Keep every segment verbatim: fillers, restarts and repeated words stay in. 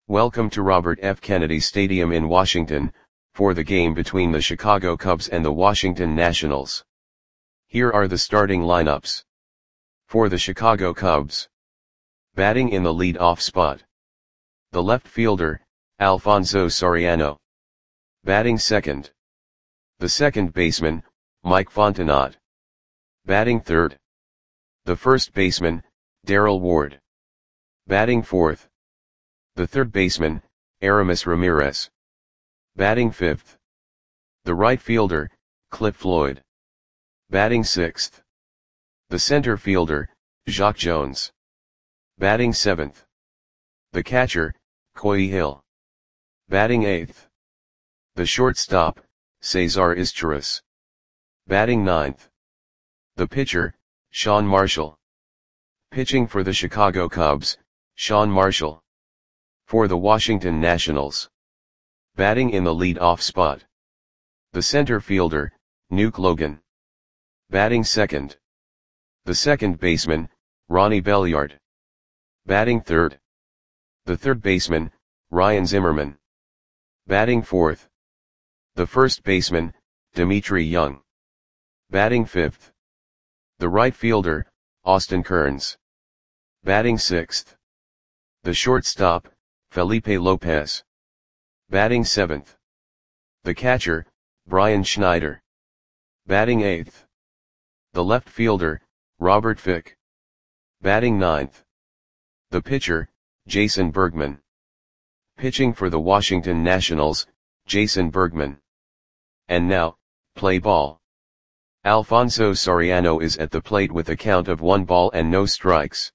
Welcome to Robert F. Kennedy Stadium in Washington, for the game between the Chicago Cubs and the Washington Nationals. Here are the starting lineups. For the Chicago Cubs. Batting in the lead-off spot. The left fielder, Alfonso Soriano. Batting second. The second baseman, Mike Fontenot. Batting third. The first baseman, Darrell Ward. Batting fourth. The third baseman, Aramis Ramirez. Batting fifth. The right fielder, Cliff Floyd. Batting sixth. The center fielder, Jacque Jones. Batting seventh. The catcher, Coy Hill. Batting eighth. The shortstop, Cesar Izturis. Batting ninth. The pitcher, Sean Marshall. Pitching for the Chicago Cubs, Sean Marshall. For the Washington Nationals. Batting in the lead-off spot. The center fielder, Nuke Logan. Batting second. The second baseman, Ronnie Belliard. Batting third. The third baseman, Ryan Zimmerman. Batting fourth. The first baseman, Dmitri Young. Batting fifth. The right fielder, Austin Kearns. Batting sixth. The shortstop, Felipe Lopez. Batting seventh. The catcher, Brian Schneider. Batting eighth. The left fielder, Robert Fick. Batting ninth. The pitcher, Jason Bergman. Pitching for the Washington Nationals, Jason Bergman. And now, play ball. Alfonso Soriano is at the plate with a count of one ball and no strikes.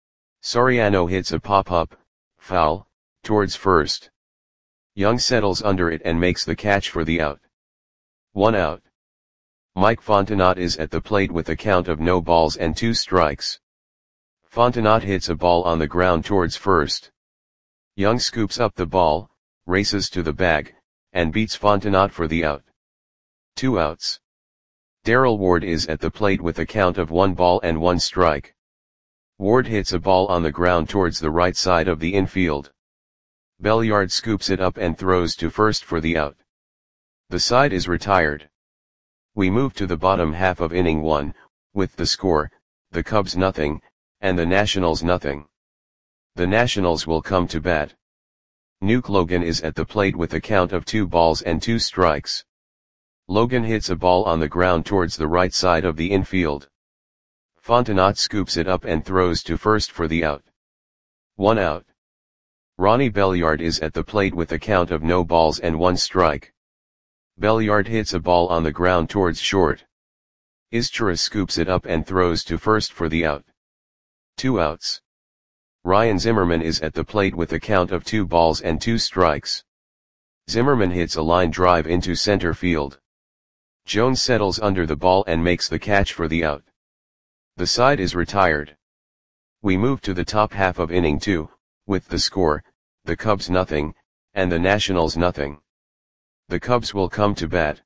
Soriano hits a pop-up, foul, towards first. Young settles under it and makes the catch for the out. One out. Mike Fontenot is at the plate with a count of no balls and two strikes. Fontenot hits a ball on the ground towards first. Young scoops up the ball, races to the bag, and beats Fontenot for the out. Two outs. Darrell Ward is at the plate with a count of one ball and one strike. Ward hits a ball on the ground towards the right side of the infield. Belliard scoops it up and throws to first for the out. The side is retired. We move to the bottom half of inning one, with the score, the Cubs nothing, and the Nationals nothing. The Nationals will come to bat. Nuke Logan is at the plate with a count of two balls and two strikes. Logan hits a ball on the ground towards the right side of the infield. Fontenot scoops it up and throws to first for the out. One out. Ronnie Belliard is at the plate with a count of no balls and one strike. Belliard hits a ball on the ground towards short. Izturis scoops it up and throws to first for the out. Two outs. Ryan Zimmerman is at the plate with a count of two balls and two strikes. Zimmerman hits a line drive into center field. Jones settles under the ball and makes the catch for the out. The side is retired. We move to the top half of inning two, with the score, the Cubs nothing, and the Nationals nothing. The Cubs will come to bat.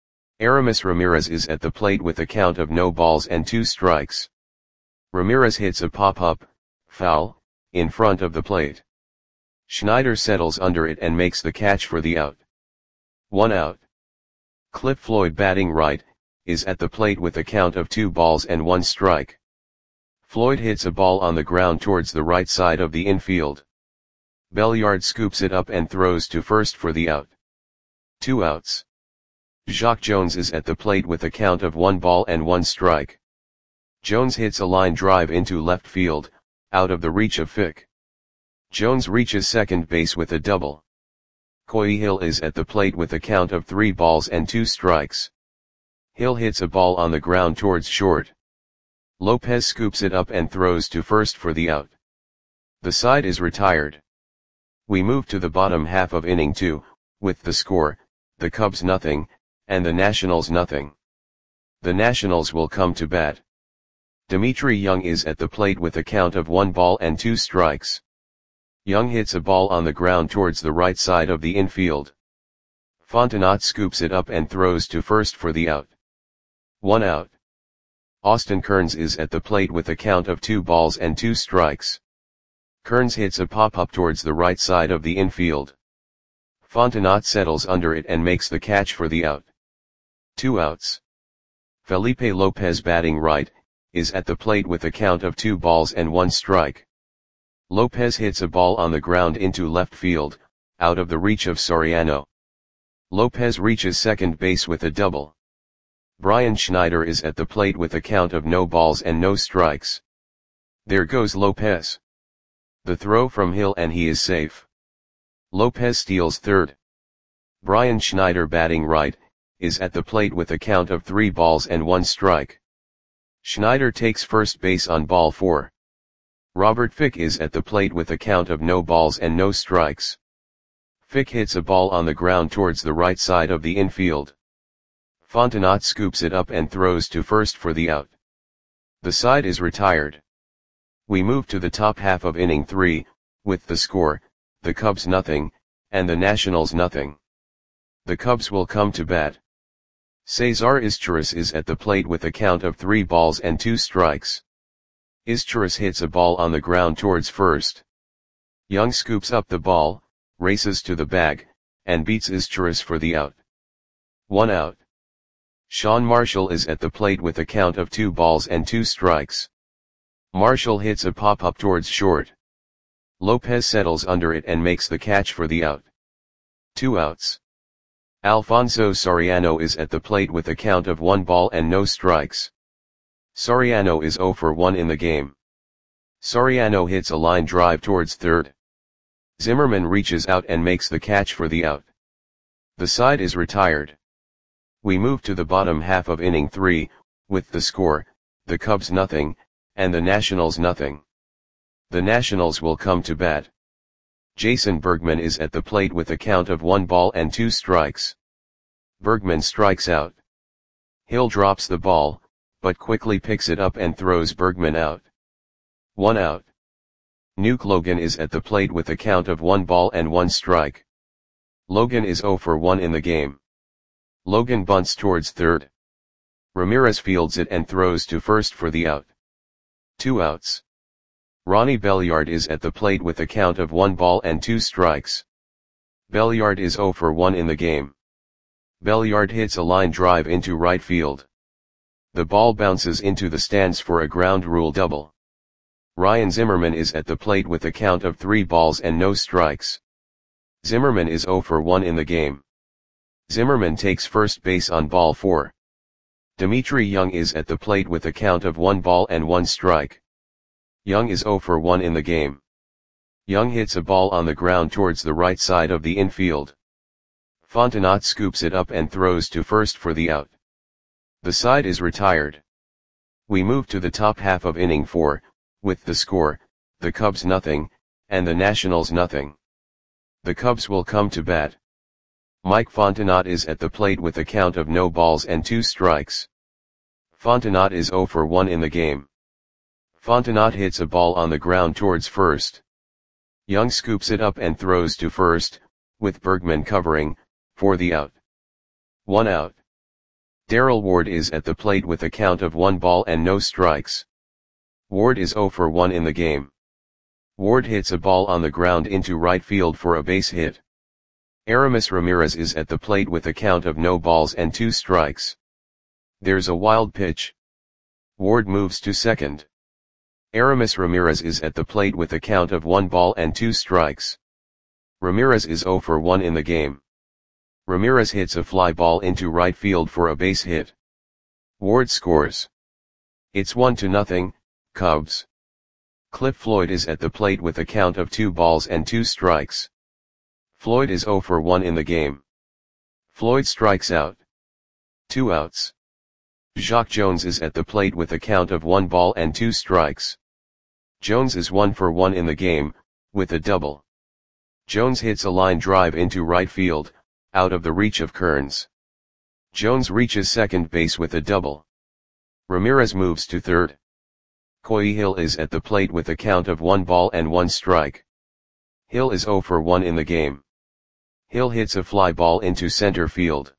Aramis Ramirez is at the plate with a count of no balls and two strikes. Ramirez hits a pop-up, foul, in front of the plate. Schneider settles under it and makes the catch for the out. One out. Cliff Floyd, batting right, is at the plate with a count of two balls and one strike. Floyd hits a ball on the ground towards the right side of the infield. Belliard scoops it up and throws to first for the out. Two outs. Jacque Jones is at the plate with a count of one ball and one strike. Jones hits a line drive into left field, out of the reach of Fick. Jones reaches second base with a double. Coy Hill is at the plate with a count of three balls and two strikes. Hill hits a ball on the ground towards short. Lopez scoops it up and throws to first for the out. The side is retired. We move to the bottom half of inning two, with the score, the Cubs nothing, and the Nationals nothing. The Nationals will come to bat. Dmitri Young is at the plate with a count of one ball and two strikes. Young hits a ball on the ground towards the right side of the infield. Fontenot scoops it up and throws to first for the out. One out. Austin Kearns is at the plate with a count of two balls and two strikes. Kearns hits a pop-up towards the right side of the infield. Fontenot settles under it and makes the catch for the out. Two outs. Felipe Lopez, batting right, is at the plate with a count of two balls and one strike. Lopez hits a ball on the ground into left field, out of the reach of Soriano. Lopez reaches second base with a double. Brian Schneider is at the plate with a count of no balls and no strikes. There goes Lopez. The throw from Hill and he is safe. Lopez steals third. Brian Schneider, batting right, is at the plate with a count of three balls and one strike. Schneider takes first base on ball four. Robert Fick is at the plate with a count of no balls and no strikes. Fick hits a ball on the ground towards the right side of the infield. Fontenot scoops it up and throws to first for the out. The side is retired. We move to the top half of inning three, with the score, the Cubs nothing, and the Nationals nothing. The Cubs will come to bat. Cesar Izturis is at the plate with a count of three balls and two strikes. Izturis hits a ball on the ground towards first. Young scoops up the ball, races to the bag, and beats Izturis for the out. One out. Sean Marshall is at the plate with a count of two balls and two strikes. Marshall hits a pop-up towards short. Lopez settles under it and makes the catch for the out. Two outs. Alfonso Soriano is at the plate with a count of one ball and no strikes. Soriano is zero for one in the game. Soriano hits a line drive towards third. Zimmerman reaches out and makes the catch for the out. The side is retired. We move to the bottom half of inning three, with the score, the Cubs nothing, and the Nationals nothing. The Nationals will come to bat. Jason Bergman is at the plate with a count of one ball and two strikes. Bergman strikes out. Hill drops the ball, but quickly picks it up and throws Bergman out. One out. Nuke Logan is at the plate with a count of one ball and one strike. Logan is zero for one in the game. Logan bunts towards third. Ramirez fields it and throws to first for the out. Two outs. Ronnie Belliard is at the plate with a count of one ball and two strikes. Belliard is zero for one in the game. Belliard hits a line drive into right field. The ball bounces into the stands for a ground rule double. Ryan Zimmerman is at the plate with a count of three balls and no strikes. Zimmerman is zero for one in the game. Zimmerman takes first base on ball four. Dimitri Young is at the plate with a count of one ball and one strike. Young is zero for one in the game. Young hits a ball on the ground towards the right side of the infield. Fontenot scoops it up and throws to first for the out. The side is retired. We move to the top half of inning four, with the score, the Cubs nothing, and the Nationals nothing. The Cubs will come to bat. Mike Fontenot is at the plate with a count of no balls and two strikes. Fontenot is zero for one in the game. Fontenot hits a ball on the ground towards first. Young scoops it up and throws to first, with Bergman covering, for the out. One out. Darrell Ward is at the plate with a count of one ball and no strikes. Ward is zero for one in the game. Ward hits a ball on the ground into right field for a base hit. Aramis Ramirez is at the plate with a count of no balls and two strikes. There's a wild pitch. Ward moves to second. Aramis Ramirez is at the plate with a count of one ball and two strikes. Ramirez is zero for one in the game. Ramirez hits a fly ball into right field for a base hit. Ward scores. It's one to nothing, Cubs. Cliff Floyd is at the plate with a count of two balls and two strikes. Floyd is zero for one in the game. Floyd strikes out. Two outs. Jacque Jones is at the plate with a count of one ball and two strikes. Jones is one for one in the game, with a double. Jones hits a line drive into right field, out of the reach of Kearns. Jones reaches second base with a double. Ramirez moves to third. Coy Hill is at the plate with a count of one ball and one strike. Hill is zero for one in the game. Hill hits a fly ball into center field.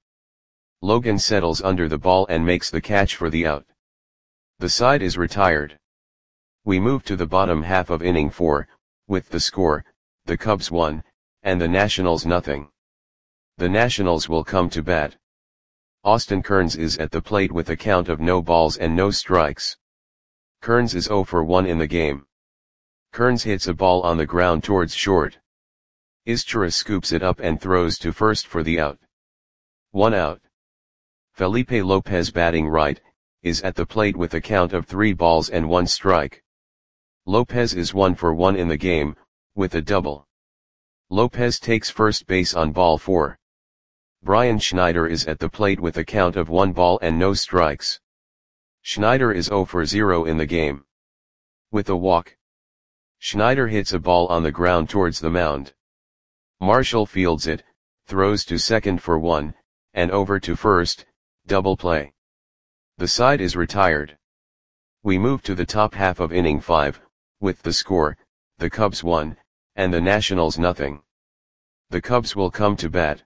Logan settles under the ball and makes the catch for the out. The side is retired. We move to the bottom half of inning four, with the score, the Cubs won, and the Nationals nothing. The Nationals will come to bat. Austin Kearns is at the plate with a count of no balls and no strikes. Kearns is oh for one in the game. Kearns hits a ball on the ground towards short. Izturis scoops it up and throws to first for the out. One out. Felipe Lopez, batting right, is at the plate with a count of three balls and one strike. Lopez is one for one in the game, with a double. Lopez takes first base on ball four. Brian Schneider is at the plate with a count of one ball and no strikes. Schneider is oh for zero in the game. With a walk. Schneider hits a ball on the ground towards the mound. Marshall fields it, throws to second for one, and over to first, double play. The side is retired. We move to the top half of inning five, with the score, the Cubs won, and the Nationals nothing. The Cubs will come to bat.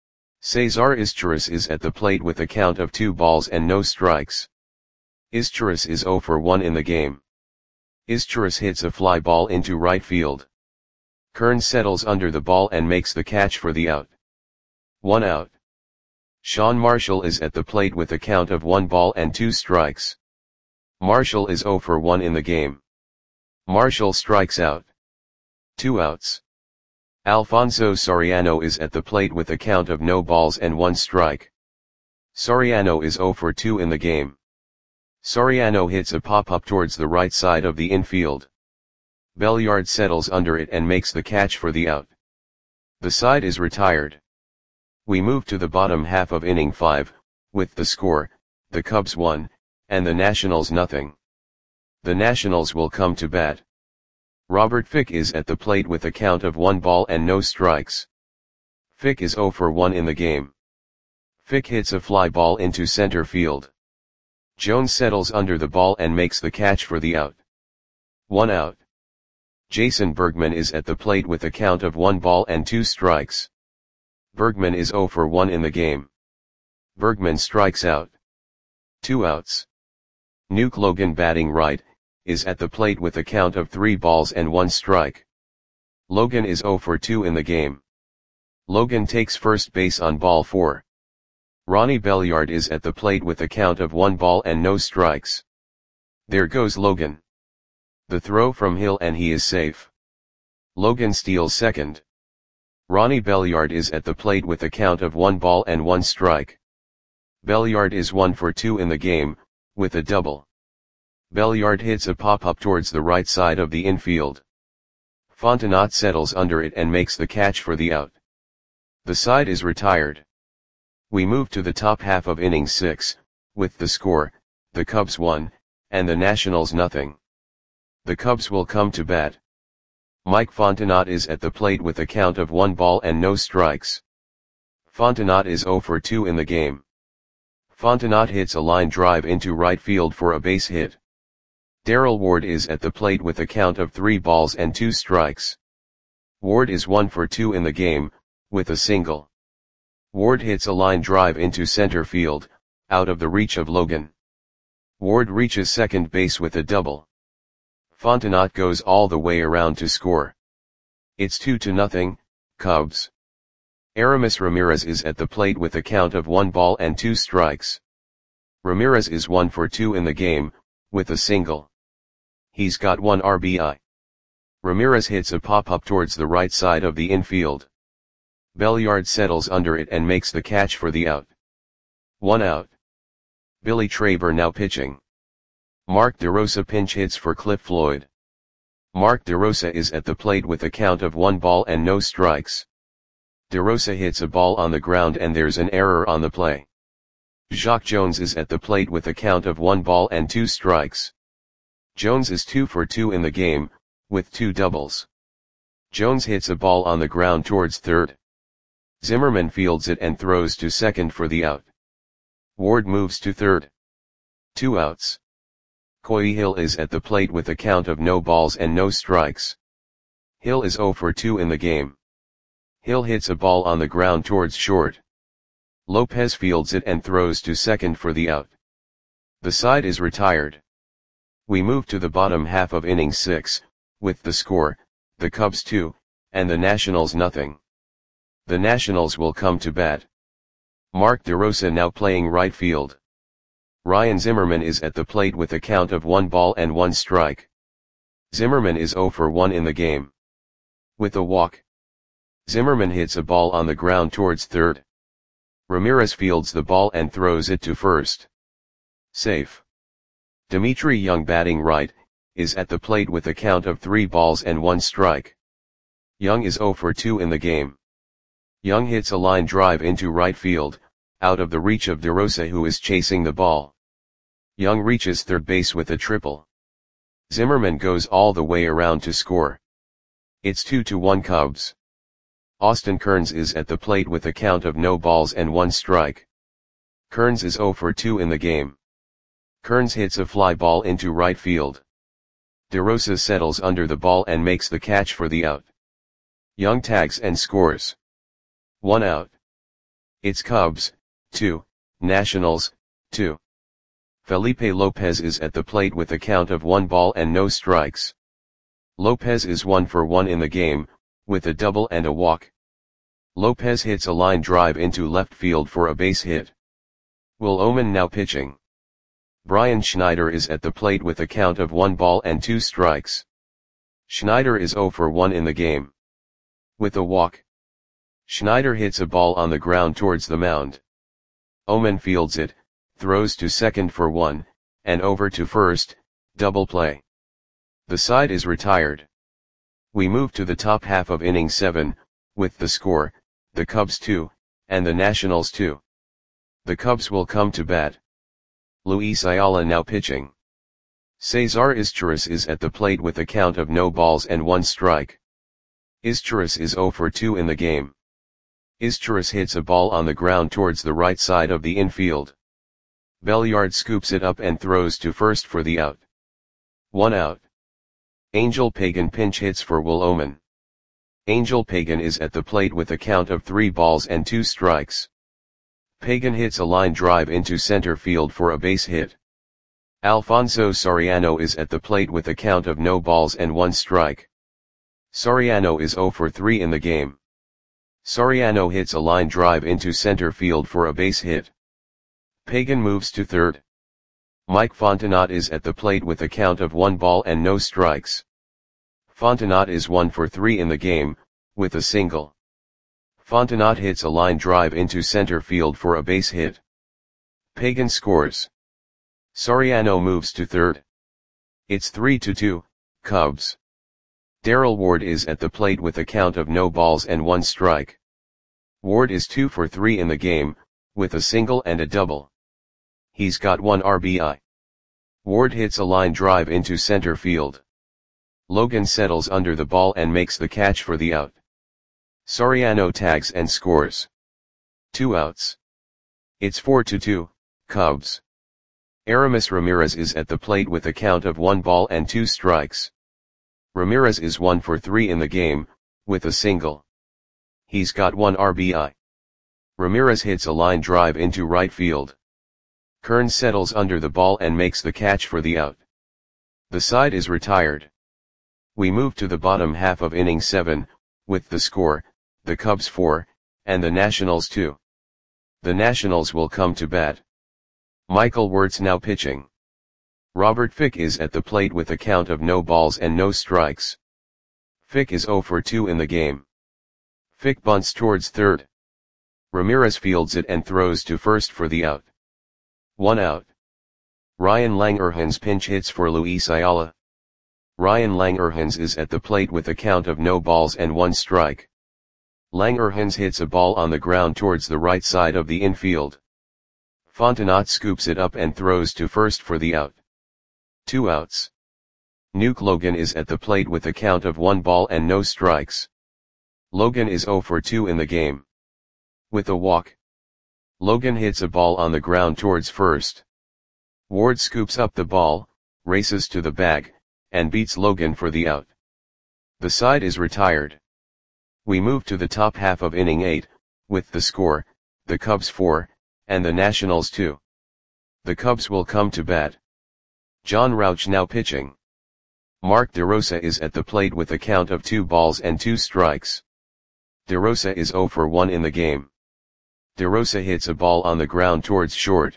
Cesar Izturis is at the plate with a count of two balls and no strikes. Izturis is oh for one in the game. Izturis hits a fly ball into right field. Kearns settles under the ball and makes the catch for the out. One out. Sean Marshall is at the plate with a count of one ball and two strikes. Marshall is oh for one in the game. Marshall strikes out. Two outs. Alfonso Soriano is at the plate with a count of no balls and one strike. Soriano is oh for two in the game. Soriano hits a pop-up towards the right side of the infield. Belliard settles under it and makes the catch for the out. The side is retired. We move to the bottom half of inning five, with the score, the Cubs won, and the Nationals nothing. The Nationals will come to bat. Robert Fick is at the plate with a count of one ball and no strikes. Fick is oh for one in the game. Fick hits a fly ball into center field. Jones settles under the ball and makes the catch for the out. One out. Jason Bergman is at the plate with a count of one ball and two strikes. Bergman is oh for one in the game. Bergman strikes out. Two outs. Nuke Logan, batting right, is at the plate with a count of three balls and one strike. Logan is oh for two in the game. Logan takes first base on ball four. Ronnie Belliard is at the plate with a count of one ball and no strikes. There goes Logan. The throw from Hill and he is safe. Logan steals second. Ronnie Belliard is at the plate with a count of one ball and one strike. Belliard is one for two in the game, with a double. Belliard hits a pop-up towards the right side of the infield. Fontenot settles under it and makes the catch for the out. The side is retired. We move to the top half of inning six, with the score, the Cubs won, and the Nationals nothing. The Cubs will come to bat. Mike Fontenot is at the plate with a count of one ball and no strikes. Fontenot is oh for two in the game. Fontenot hits a line drive into right field for a base hit. Darrell Ward is at the plate with a count of three balls and two strikes. Ward is one for two in the game, with a single. Ward hits a line drive into center field, out of the reach of Logan. Ward reaches second base with a double. Fontenot goes all the way around to score. It's two to nothing, Cubs. Aramis Ramirez is at the plate with a count of one ball and two strikes. Ramirez is one for two in the game, with a single. He's got one R B I. Ramirez hits a pop-up towards the right side of the infield. Belliard settles under it and makes the catch for the out. One out. Billy Traber now pitching. Mark DeRosa pinch hits for Cliff Floyd. Mark DeRosa is at the plate with a count of one ball and no strikes. DeRosa hits a ball on the ground and there's an error on the play. Jacque Jones is at the plate with a count of one ball and two strikes. Jones is two for two in the game, with two doubles. Jones hits a ball on the ground towards third. Zimmerman fields it and throws to second for the out. Ward moves to third. Two outs. Coy Hill is at the plate with a count of no balls and no strikes. Hill is oh for two in the game. Hill hits a ball on the ground towards short. Lopez fields it and throws to second for the out. The side is retired. We move to the bottom half of inning six, with the score, the Cubs two, and the Nationals nothing. The Nationals will come to bat. Mark DeRosa now playing right field. Ryan Zimmerman is at the plate with a count of one ball and one strike. Zimmerman is zero for one in the game. With a walk. Zimmerman hits a ball on the ground towards third. Ramirez fields the ball and throws it to first. Safe. Dimitri Young batting right, is at the plate with a count of three balls and one strike. Young is zero for two in the game. Young hits a line drive into right field, out of the reach of DeRosa who is chasing the ball. Young reaches third base with a triple. Zimmerman goes all the way around to score. It's two to one Cubs. Austin Kearns is at the plate with a count of no balls and one strike. Kearns is zero for two in the game. Kearns hits a fly ball into right field. DeRosa settles under the ball and makes the catch for the out. Young tags and scores. One out. It's Cubs, two, Nationals, two. Felipe Lopez is at the plate with a count of one ball and no strikes. Lopez is one for one in the game, with a double and a walk. Lopez hits a line drive into left field for a base hit. Will Omen now pitching. Brian Schneider is at the plate with a count of one ball and two strikes. Schneider is zero for one in the game. With a walk. Schneider hits a ball on the ground towards the mound. Omen fields it, throws to second for one, and over to first, double play. The side is retired. We move to the top half of inning seven, with the score, the Cubs two, and the Nationals two. The Cubs will come to bat. Luis Ayala now pitching. Cesar Izturis is at the plate with a count of no balls and one strike. Izturis is zero for two in the game. Izturis hits a ball on the ground towards the right side of the infield. Belliard scoops it up and throws to first for the out. One out. Angel Pagan pinch hits for Will Omen. Angel Pagan is at the plate with a count of three balls and two strikes. Pagan hits a line drive into center field for a base hit. Alfonso Soriano is at the plate with a count of no balls and one strike. Soriano is zero for three in the game. Soriano hits a line drive into center field for a base hit. Pagan moves to third. Mike Fontenot is at the plate with a count of one ball and no strikes. Fontenot is one for three in the game, with a single. Fontenot hits a line drive into center field for a base hit. Pagan scores. Soriano moves to third. It's three to two, Cubs. Darrell Ward is at the plate with a count of no balls and one strike. Ward is two for three in the game, with a single and a double. He's got one R B I. Ward hits a line drive into center field. Logan settles under the ball and makes the catch for the out. Soriano tags and scores. Two outs. It's four to two, Cubs. Aramis Ramirez is at the plate with a count of one ball and two strikes. Ramirez is one for three in the game, with a single. He's got one R B I. Ramirez hits a line drive into right field. Kearns settles under the ball and makes the catch for the out. The side is retired. We move to the bottom half of inning seven, with the score, the Cubs four, and the Nationals two. The Nationals will come to bat. Michael Wirtz now pitching. Robert Fick is at the plate with a count of no balls and no strikes. Fick is zero for two in the game. Fick bunts towards third. Ramirez fields it and throws to first for the out. One out. Ryan Langerhans pinch hits for Luis Ayala. Ryan Langerhans is at the plate with a count of no balls and one strike. Langerhans hits a ball on the ground towards the right side of the infield. Fontenot scoops it up and throws to first for the out. Two outs. Nuke Logan is at the plate with a count of one ball and no strikes. Logan is zero for two in the game. With a walk. Logan hits a ball on the ground towards first. Ward scoops up the ball, races to the bag, and beats Logan for the out. The side is retired. We move to the top half of inning eight, with the score, the Cubs four, and the Nationals two. The Cubs will come to bat. John Rauch now pitching. Mark DeRosa is at the plate with a count of two balls and two strikes. DeRosa is zero for one in the game. DeRosa hits a ball on the ground towards short.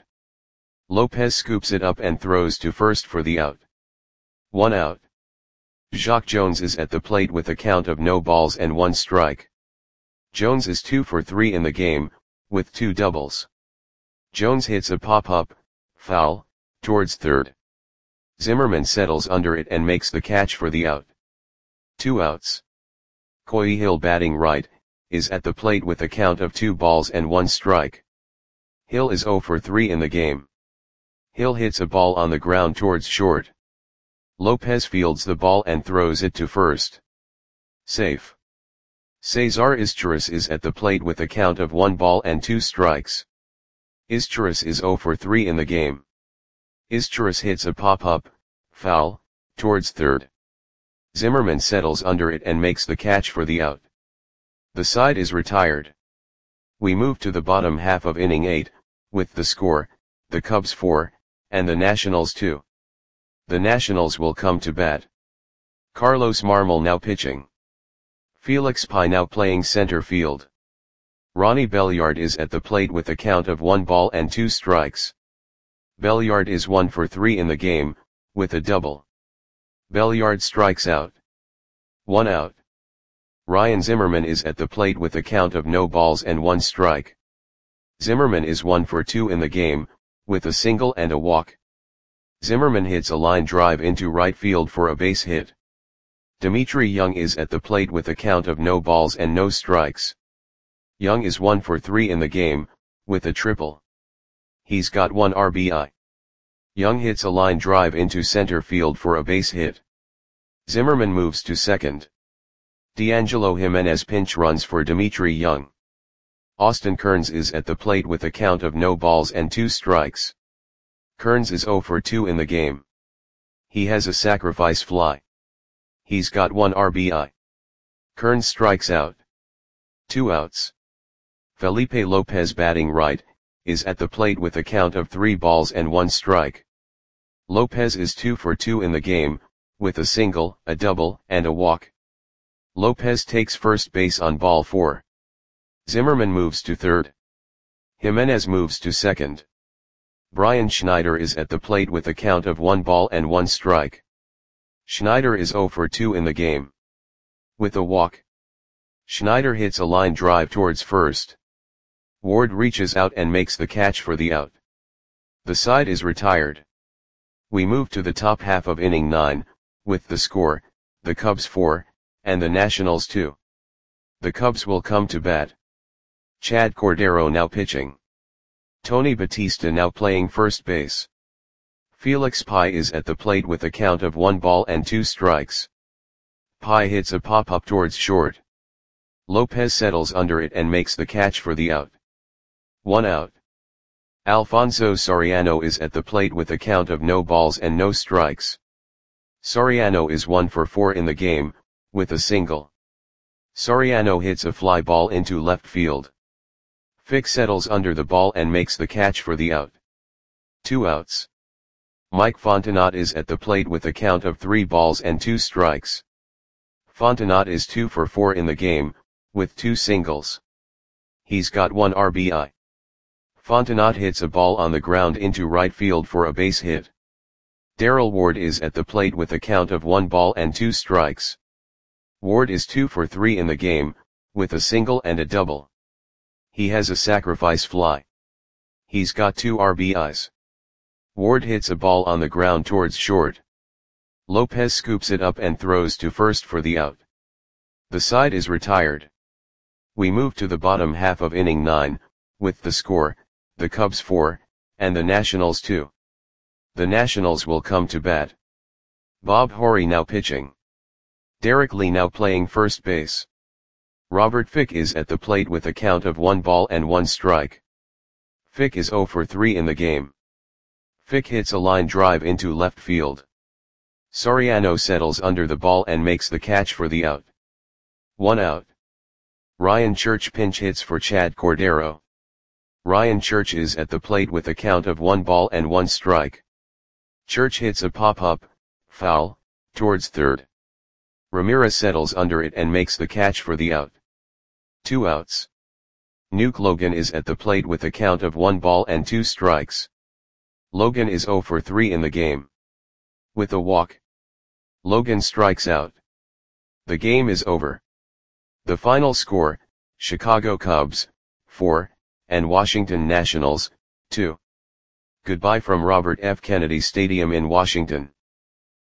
Lopez scoops it up and throws to first for the out. One out. Jacque Jones is at the plate with a count of no balls and one strike. Jones is two for three in the game, with two doubles. Jones hits a pop-up, foul, towards third. Zimmerman settles under it and makes the catch for the out. Two outs. Coy Hill, batting right, is at the plate with a count of two balls and one strike. Hill is zero for three in the game. Hill hits a ball on the ground towards short. Lopez fields the ball and throws it to first. Safe. Cesar Izturis is at the plate with a count of one ball and two strikes. Izturis is zero for three in the game. Izturis hits a pop-up, foul, towards third. Zimmerman settles under it and makes the catch for the out. The side is retired. We move to the bottom half of inning eight, with the score, the Cubs four, and the Nationals two. The Nationals will come to bat. Carlos Marmol now pitching. Felix Pie now playing center field. Ronnie Belliard is at the plate with a count of one ball and two strikes. Belliard is one for three in the game, with a double. Belliard strikes out. One out. Ryan Zimmerman is at the plate with a count of no balls and one strike. Zimmerman is one for two in the game, with a single and a walk. Zimmerman hits a line drive into right field for a base hit. Dimitri Young is at the plate with a count of no balls and no strikes. Young is one for three in the game, with a triple. He's got one R B I. Young hits a line drive into center field for a base hit. Zimmerman moves to second. D'Angelo Jimenez pinch runs for Dimitri Young. Austin Kearns is at the plate with a count of no balls and two strikes. Kearns is zero for two in the game. He has a sacrifice fly. He's got one R B I. Kearns strikes out. Two outs. Felipe Lopez, batting right, is at the plate with a count of three balls and one strike. Lopez is two for two in the game, with a single, a double, and a walk. Lopez takes first base on ball four. Zimmerman moves to third. Jimenez moves to second. Brian Schneider is at the plate with a count of one ball and one strike. Schneider is zero for two in the game. With a walk. Schneider hits a line drive towards first. Ward reaches out and makes the catch for the out. The side is retired. We move to the top half of inning nine, with the score, the Cubs four, and the Nationals two. The Cubs will come to bat. Chad Cordero now pitching. Tony Batista now playing first base. Felix Pie is at the plate with a count of one ball and two strikes. Pie hits a pop-up towards short. Lopez settles under it and makes the catch for the out. One out. Alfonso Soriano is at the plate with a count of no balls and no strikes. Soriano is one for four in the game, with a single. Soriano hits a fly ball into left field. Fick settles under the ball and makes the catch for the out. Two outs. Mike Fontenot is at the plate with a count of three balls and two strikes. Fontenot is two for four in the game, with two singles. He's got one R B I. Fontenot hits a ball on the ground into right field for a base hit. Darrell Ward is at the plate with a count of one ball and two strikes. Ward is two for three in the game, with a single and a double. He has a sacrifice fly. He's got two R B Is. Ward hits a ball on the ground towards short. Lopez scoops it up and throws to first for the out. The side is retired. We move to the bottom half of inning nine, with the score, the Cubs four, and the Nationals two. The Nationals will come to bat. Bob Horry now pitching. Derek Lee now playing first base. Robert Fick is at the plate with a count of one ball and one strike. Fick is zero for three in the game. Fick hits a line drive into left field. Soriano settles under the ball and makes the catch for the out. One out. Ryan Church pinch hits for Chad Cordero. Ryan Church is at the plate with a count of one ball and one strike. Church hits a pop-up, foul, towards third. Ramirez settles under it and makes the catch for the out. Two outs. Nuke Logan is at the plate with a count of one ball and two strikes. Logan is zero for three in the game. With a walk, Logan strikes out. The game is over. The final score, Chicago Cubs, four, and Washington Nationals, two. Goodbye from Robert F. Kennedy Stadium in Washington.